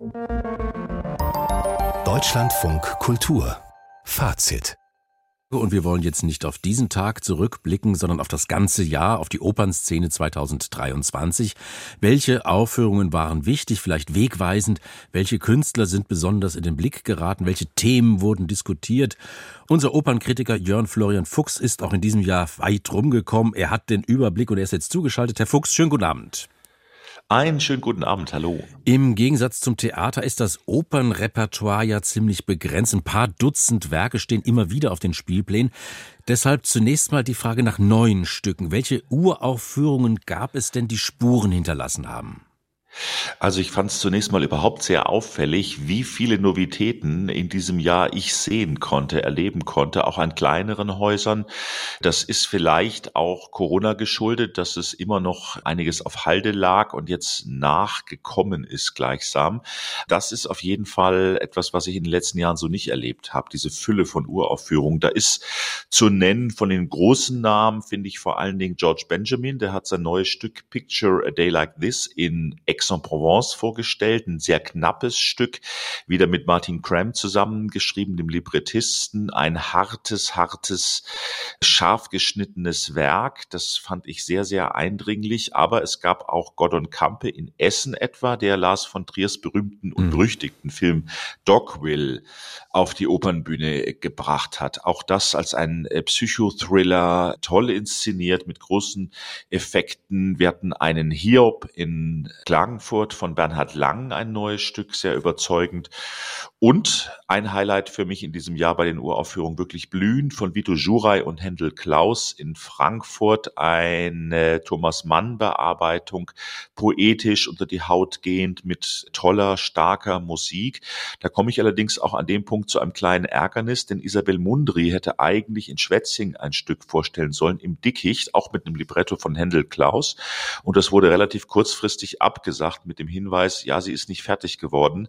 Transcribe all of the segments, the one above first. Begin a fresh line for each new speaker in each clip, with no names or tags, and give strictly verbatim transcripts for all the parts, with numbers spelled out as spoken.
Deutschlandfunk Kultur Fazit.
Und wir wollen jetzt nicht auf diesen Tag zurückblicken, sondern auf das ganze Jahr, auf die Opernszene zweitausenddreiundzwanzig. Welche Aufführungen waren wichtig, vielleicht wegweisend? Welche Künstler sind besonders in den Blick geraten? Welche Themen wurden diskutiert? Unser Opernkritiker Jörn Florian Fuchs ist auch in diesem Jahr weit rumgekommen. Er hat den Überblick und er ist jetzt zugeschaltet. Herr Fuchs, schönen guten Abend.
Einen schönen guten Abend, hallo.
Im Gegensatz zum Theater ist das Opernrepertoire ja ziemlich begrenzt. Ein paar Dutzend Werke stehen immer wieder auf den Spielplänen. Deshalb zunächst mal die Frage nach neuen Stücken. Welche Uraufführungen gab es denn, die Spuren hinterlassen haben?
Also ich fand es zunächst mal überhaupt sehr auffällig, wie viele Novitäten in diesem Jahr ich sehen konnte, erleben konnte, auch an kleineren Häusern. Das ist vielleicht auch Corona geschuldet, dass es immer noch einiges auf Halde lag und jetzt nachgekommen ist gleichsam. Das ist auf jeden Fall etwas, was ich in den letzten Jahren so nicht erlebt habe, diese Fülle von Uraufführungen. Da ist zu nennen von den großen Namen, finde ich vor allen Dingen George Benjamin, der hat sein neues Stück Picture a Day Like This in Aix-en-Provence vorgestellt, ein sehr knappes Stück, wieder mit Martin Cram zusammengeschrieben, dem Librettisten, ein hartes, hartes, scharf geschnittenes Werk, das fand ich sehr, sehr eindringlich, aber es gab auch Gordon Campe in Essen etwa, der Lars von Triers berühmten und berüchtigten Film Dogville auf die Opernbühne gebracht hat. Auch das als ein Psychothriller, toll inszeniert, mit großen Effekten. Wir hatten einen Hiob in Klagenfurt von Bernhard Lang, ein neues Stück, sehr überzeugend. Und ein Highlight für mich in diesem Jahr bei den Uraufführungen, wirklich blühend, von Vito Juray und Händel Klaus in Frankfurt, eine Thomas Mann-Bearbeitung, poetisch unter die Haut gehend, mit toller, starker Musik. Da komme ich allerdings auch an dem Punkt zu einem kleinen Ärgernis, denn Isabel Mundry hätte eigentlich in Schwetzing ein Stück vorstellen sollen, im Dickicht, auch mit einem Libretto von Händel Klaus. Und das wurde relativ kurzfristig abgesagt mit dem Hinweis, ja, sie ist nicht fertig geworden.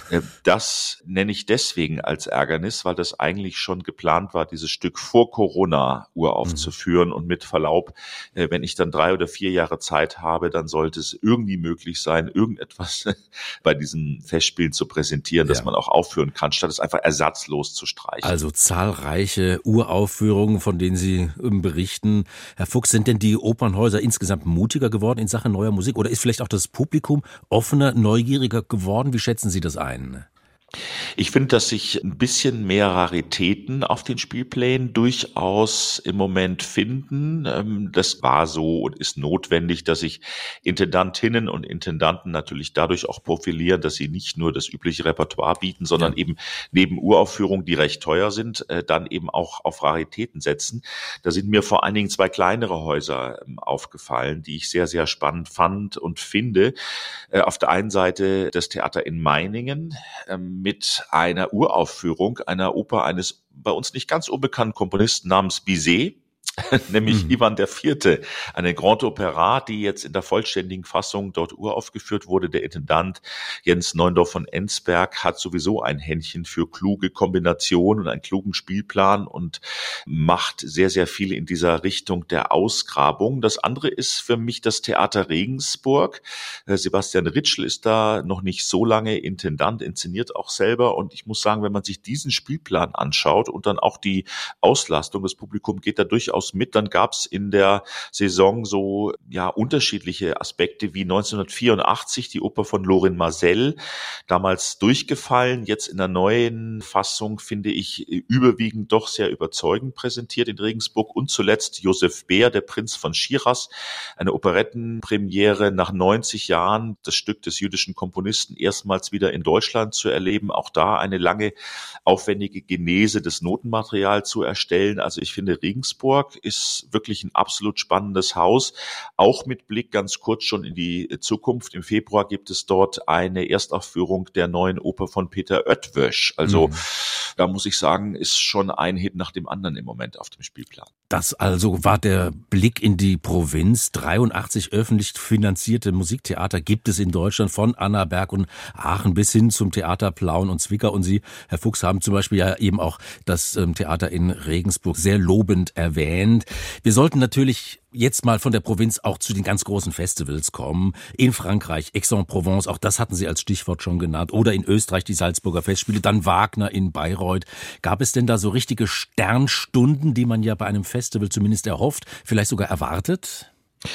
Das nenne ich deswegen als Ärgernis, weil das eigentlich schon geplant war, dieses Stück vor Corona uraufzuführen. Mhm. Und mit Verlaub, wenn ich dann drei oder vier Jahre Zeit habe, dann sollte es irgendwie möglich sein, irgendetwas bei diesen Festspielen zu präsentieren, ja, dass man auch aufführen kann, statt es einfach ersatzlos zu streichen.
Also zahlreiche Uraufführungen, von denen Sie berichten. Herr Fuchs, sind denn die Opernhäuser insgesamt mutiger geworden in Sachen neuer Musik? Oder ist vielleicht auch das Publikum offener, neugieriger geworden? Wie schätzen Sie das ein?
Ich finde, dass sich ein bisschen mehr Raritäten auf den Spielplänen durchaus im Moment finden. Das war so und ist notwendig, dass sich Intendantinnen und Intendanten natürlich dadurch auch profilieren, dass sie nicht nur das übliche Repertoire bieten, sondern ja. eben neben Uraufführungen, die recht teuer sind, dann eben auch auf Raritäten setzen. Da sind mir vor allen Dingen zwei kleinere Häuser aufgefallen, die ich sehr, sehr spannend fand und finde. Auf der einen Seite das Theater in Meiningen, mit einer Uraufführung einer Oper eines bei uns nicht ganz unbekannten Komponisten namens Bizet, nämlich mhm. Ivan der Vierte, eine Grande Opéra, die jetzt in der vollständigen Fassung dort uraufgeführt wurde. Der Intendant Jens Neundorf von Ensberg hat sowieso ein Händchen für kluge Kombinationen und einen klugen Spielplan und macht sehr, sehr viel in dieser Richtung der Ausgrabung. Das andere ist für mich das Theater Regensburg. Sebastian Ritschl ist da noch nicht so lange Intendant, inszeniert auch selber, und ich muss sagen, wenn man sich diesen Spielplan anschaut und dann auch die Auslastung, das Publikum geht da durchaus mit, dann gab es in der Saison so ja unterschiedliche Aspekte wie neunzehnhundertvierundachtzig die Oper von Lorin Maazel, damals durchgefallen, jetzt in der neuen Fassung finde ich überwiegend doch sehr überzeugend präsentiert in Regensburg, und zuletzt Josef Beer, der Prinz von Schiras, eine Operettenpremiere nach neunzig Jahren, das Stück des jüdischen Komponisten erstmals wieder in Deutschland zu erleben, auch da eine lange aufwendige Genese des Notenmaterials zu erstellen. Also ich finde, Regensburg ist wirklich ein absolut spannendes Haus, auch mit Blick ganz kurz schon in die Zukunft. Im Februar gibt es dort eine Erstaufführung der neuen Oper von Peter Oetwösch. Also mhm. da muss ich sagen, ist schon ein Hit nach dem anderen im Moment auf dem Spielplan.
Das also war der Blick in die Provinz. dreiundachtzig öffentlich finanzierte Musiktheater gibt es in Deutschland, von Annaberg und Aachen bis hin zum Theater Plauen und Zwickau. Und Sie, Herr Fuchs, haben zum Beispiel ja eben auch das ähm, Theater in Regensburg sehr lobend erwähnt. Wir sollten natürlich jetzt mal von der Provinz auch zu den ganz großen Festivals kommen. In Frankreich, Aix-en-Provence, auch das hatten Sie als Stichwort schon genannt. Oder in Österreich die Salzburger Festspiele, dann Wagner in Bayreuth. Gab es denn da so richtige Sternstunden, die man ja bei einem Festival zumindest erhofft, vielleicht sogar erwartet?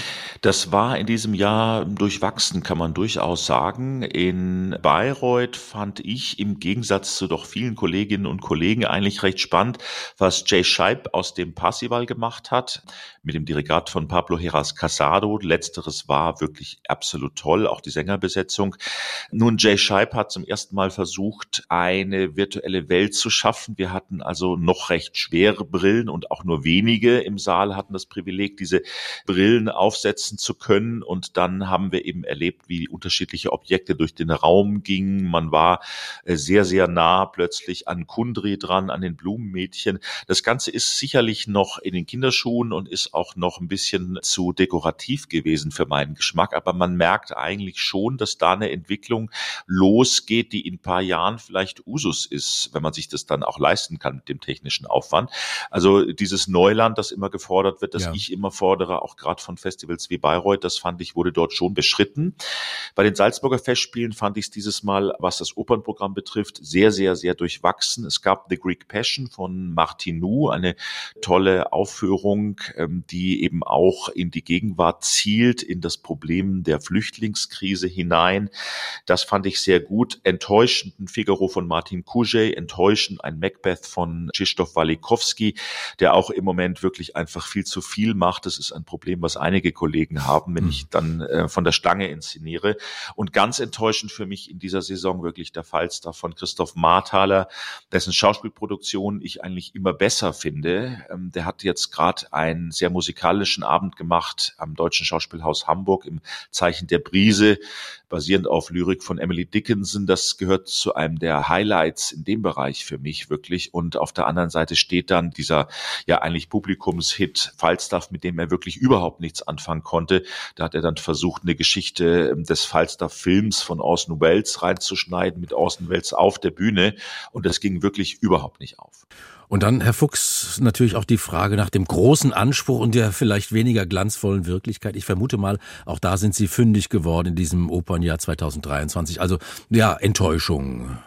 Das war in diesem Jahr durchwachsen, kann man durchaus sagen. In Bayreuth fand ich im Gegensatz zu doch vielen Kolleginnen und Kollegen eigentlich recht spannend, was Jay Scheib aus dem Parsival gemacht hat, mit dem Dirigat von Pablo Heras Casado. Letzteres war wirklich absolut toll, auch die Sängerbesetzung. Nun, Jay Scheib hat zum ersten Mal versucht, eine virtuelle Welt zu schaffen. Wir hatten also noch recht schwere Brillen und auch nur wenige im Saal hatten das Privileg, diese Brillen aufsetzen zu können. Und dann haben wir eben erlebt, wie unterschiedliche Objekte durch den Raum gingen. Man war sehr, sehr nah plötzlich an Kundry dran, an den Blumenmädchen. Das Ganze ist sicherlich noch in den Kinderschuhen und ist auch noch ein bisschen zu dekorativ gewesen für meinen Geschmack. Aber man merkt eigentlich schon, dass da eine Entwicklung losgeht, die in ein paar Jahren vielleicht Usus ist, wenn man sich das dann auch leisten kann mit dem technischen Aufwand. Also dieses Neuland, das immer gefordert wird, das ja. ich immer fordere, auch gerade von Festivals wie Bayreuth, das fand ich, wurde dort schon beschritten. Bei den Salzburger Festspielen fand ich es dieses Mal, was das Opernprogramm betrifft, sehr, sehr, sehr durchwachsen. Es gab The Greek Passion von Martinou, eine tolle Aufführung, die eben auch in die Gegenwart zielt, in das Problem der Flüchtlingskrise hinein. Das fand ich sehr gut. Enttäuschend ein Figaro von Martin Kuschej, enttäuschend ein Macbeth von Krzysztof Walikowski, der auch im Moment wirklich einfach viel zu viel macht. Das ist ein Problem, was einige Kollegen haben, wenn ich dann äh, von der Stange inszeniere. Und ganz enttäuschend für mich in dieser Saison wirklich der Falstaff von Christoph Marthaler, dessen Schauspielproduktion ich eigentlich immer besser finde. Ähm, der hat jetzt gerade einen sehr musikalischen Abend gemacht am Deutschen Schauspielhaus Hamburg im Zeichen der Brise, basierend auf Lyrik von Emily Dickinson. Das gehört zu einem der Highlights in dem Bereich für mich wirklich. Und auf der anderen Seite steht dann dieser ja eigentlich Publikumshit Falstaff, mit dem er wirklich überhaupt nichts anfangen konnte. Da hat er dann versucht, eine Geschichte des Falstaff-Films von Orson Welles reinzuschneiden, mit Orson Welles auf der Bühne. Und das ging wirklich überhaupt nicht auf.
Und dann, Herr Fuchs, natürlich auch die Frage nach dem großen Anspruch und der vielleicht weniger glanzvollen Wirklichkeit. Ich vermute mal, auch da sind Sie fündig geworden in diesem Opernjahr zweitausenddreiundzwanzig. Also, ja, Enttäuschung.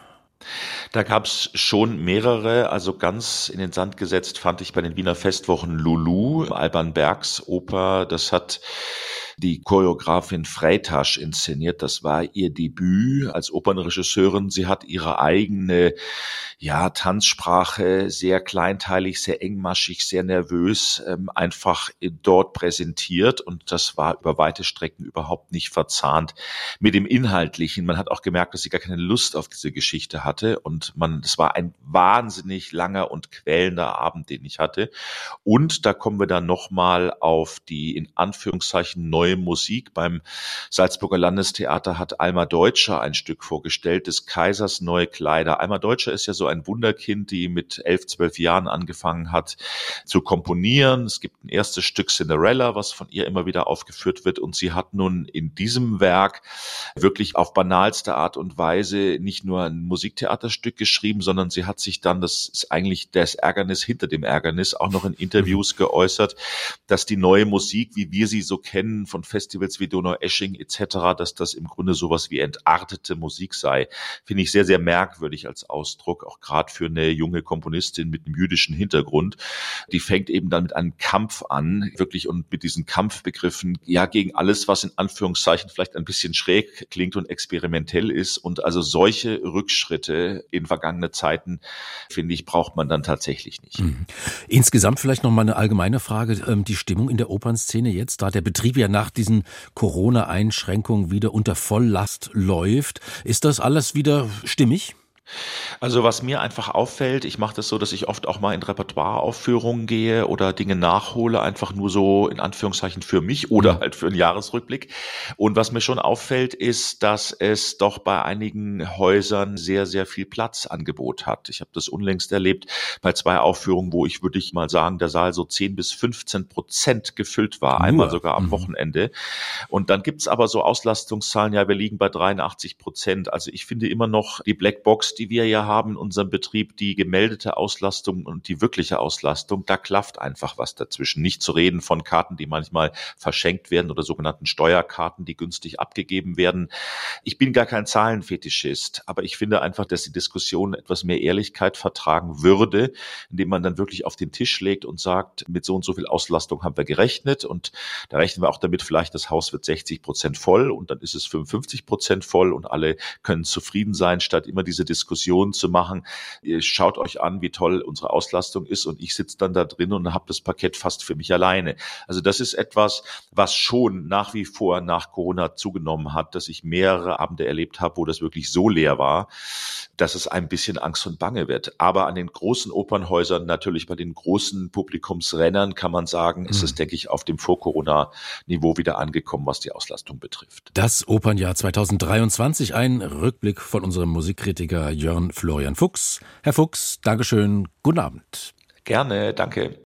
Da gab es schon mehrere, also ganz in den Sand gesetzt fand ich bei den Wiener Festwochen Lulu, Alban Bergs Oper. Das hat die Choreografin Freitasch inszeniert. Das war ihr Debüt als Opernregisseurin. Sie hat ihre eigene ja, Tanzsprache sehr kleinteilig, sehr engmaschig, sehr nervös ähm, einfach dort präsentiert. Und das war über weite Strecken überhaupt nicht verzahnt mit dem Inhaltlichen. Man hat auch gemerkt, dass sie gar keine Lust auf diese Geschichte hatte. Und man, es war ein wahnsinnig langer und quälender Abend, den ich hatte. Und da kommen wir dann nochmal auf die in Anführungszeichen neue Musik. Beim Salzburger Landestheater hat Alma Deutscher ein Stück vorgestellt, des Kaisers neue Kleider. Alma Deutscher ist ja so ein Wunderkind, die mit elf, zwölf Jahren angefangen hat zu komponieren. Es gibt ein erstes Stück Cinderella, was von ihr immer wieder aufgeführt wird. Und sie hat nun in diesem Werk wirklich auf banalste Art und Weise nicht nur ein Musiktheaterstück geschrieben, sondern sie hat sich dann, das ist eigentlich das Ärgernis hinter dem Ärgernis, auch noch in Interviews geäußert, dass die neue Musik, wie wir sie so kennen, von Festivals wie Donaueschingen et cetera, dass das im Grunde sowas wie entartete Musik sei. Finde ich sehr, sehr merkwürdig als Ausdruck, auch gerade für eine junge Komponistin mit einem jüdischen Hintergrund. Die fängt eben dann mit einem Kampf an, wirklich, und mit diesen Kampfbegriffen, ja, gegen alles, was in Anführungszeichen vielleicht ein bisschen schräg klingt und experimentell ist. Und also solche Rückschritte in vergangene Zeiten, finde ich, braucht man dann tatsächlich nicht.
Mhm. Insgesamt vielleicht noch mal eine allgemeine Frage. Die Stimmung in der Opernszene jetzt, da der Betrieb ja nach diesen Corona-Einschränkungen wieder unter Volllast läuft, ist das alles wieder stimmig?
Also was mir einfach auffällt, ich mache das so, dass ich oft auch mal in Repertoireaufführungen gehe oder Dinge nachhole, einfach nur so in Anführungszeichen für mich oder halt für einen Jahresrückblick. Und was mir schon auffällt, ist, dass es doch bei einigen Häusern sehr, sehr viel Platzangebot hat. Ich habe das unlängst erlebt bei zwei Aufführungen, wo ich, würde ich mal sagen, der Saal so zehn bis fünfzehn Prozent gefüllt war, einmal sogar am Wochenende. Und dann gibt's aber so Auslastungszahlen, ja, wir liegen bei dreiundachtzig Prozent. Also ich finde immer noch die Blackbox, die wir ja haben in unserem Betrieb, die gemeldete Auslastung und die wirkliche Auslastung, da klafft einfach was dazwischen. Nicht zu reden von Karten, die manchmal verschenkt werden oder sogenannten Steuerkarten, die günstig abgegeben werden. Ich bin gar kein Zahlenfetischist, aber ich finde einfach, dass die Diskussion etwas mehr Ehrlichkeit vertragen würde, indem man dann wirklich auf den Tisch legt und sagt, mit so und so viel Auslastung haben wir gerechnet und da rechnen wir auch damit, vielleicht das Haus wird sechzig Prozent voll und dann ist es fünfundfünfzig Prozent voll und alle können zufrieden sein, statt immer diese Diskussion zu machen. Ihr schaut euch an, wie toll unsere Auslastung ist und ich sitze dann da drin und habe das Parkett fast für mich alleine. Also das ist etwas, was schon nach wie vor nach Corona zugenommen hat, dass ich mehrere Abende erlebt habe, wo das wirklich so leer war, dass es ein bisschen Angst und Bange wird. Aber an den großen Opernhäusern, natürlich bei den großen Publikumsrennern, kann man sagen, ist es, denke ich, auf dem Vor-Corona-Niveau wieder angekommen, was die Auslastung betrifft.
Das Opernjahr zweitausenddreiundzwanzig, ein Rückblick von unserem Musikkritiker Jörn Florian Fuchs. Herr Fuchs, Dankeschön, guten Abend.
Gerne, danke.